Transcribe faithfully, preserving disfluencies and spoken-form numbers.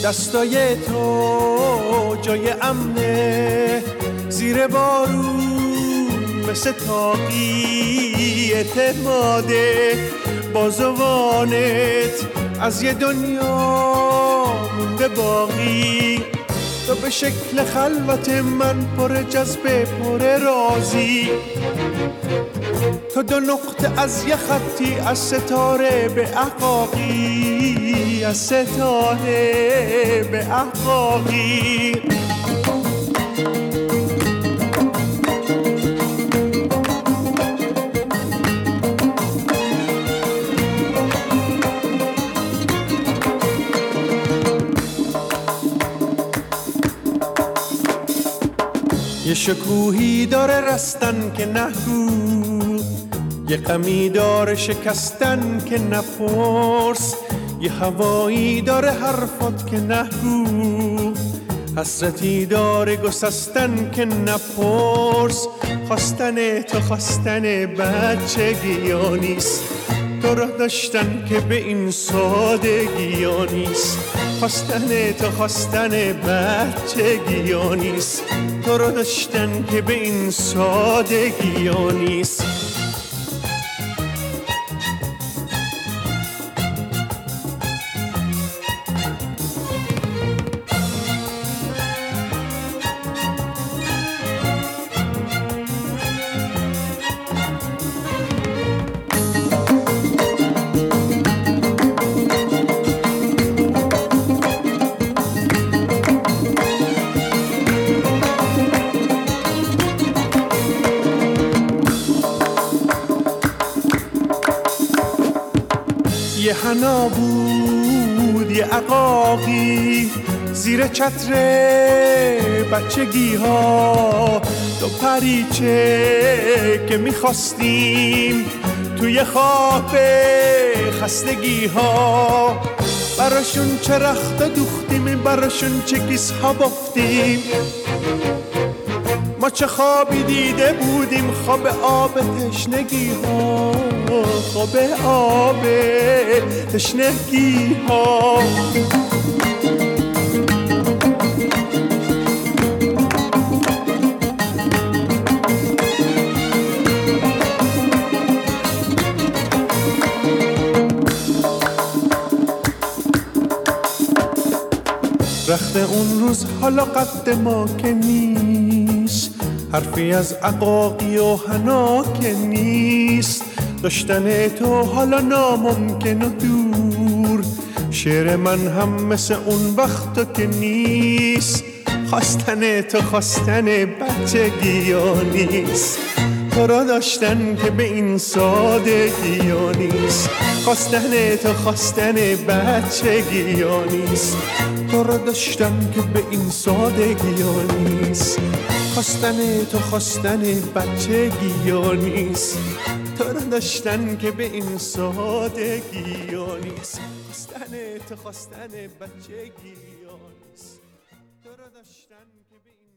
دستای تو جای امنه، زیر بارون مثل تاقی اعتماده، بازوانت از یه دنیا مونده باقی. تو به شکل خلوت من پر جذبه پر رازی، تو دو نقطه از یه خطی از ستاره به احقاقی، از ستاره به احقاقی. یه شکوهی داره رستن که نگو، یه غمی داره شکستن که نپرس، یه هوایی داره حرفات که نگو، حسرتی داره گسستن که نپرس. خواستن تو خواستن بچگی ها نیست، تو را داشتن که به این سادگی ها نیست. خواستن تو خواستن بچگی ها نیست، تو را داشتن که به این سادگی ها نیست. یه حنا بود یه عقاقی زیر چتر بچگی ها، دو پریچه که میخواستیم توی خواب خستگی ها. براشون چه رخت دوختیم، براشون چه کیس ها بافتیم، ما چه خوابی دیده بودیم، خواب آب تشنگی ها، خواب آب تشنگی ها. رخت اون روز حالا قد ما که نیست، حرفی از عقاقی و حنا که نیست. داشتن تو حالا ناممکن و دور، شعر من هم مثل اون وقتا که نیست. خواستن تو خواستن بچگی ها نیست، تو را داشتن که به این سادگی ها نیست. خواستن تو خواستن بچگی ها نیست، تو را داشتن که به این سادگی ها نیست. خواستن تو خواستن بچگی ها نیست، تو را داشتن که به این سادگی ها نیست. خواستن تو خواستن بچگی ها نیست، تو را داشتن که به این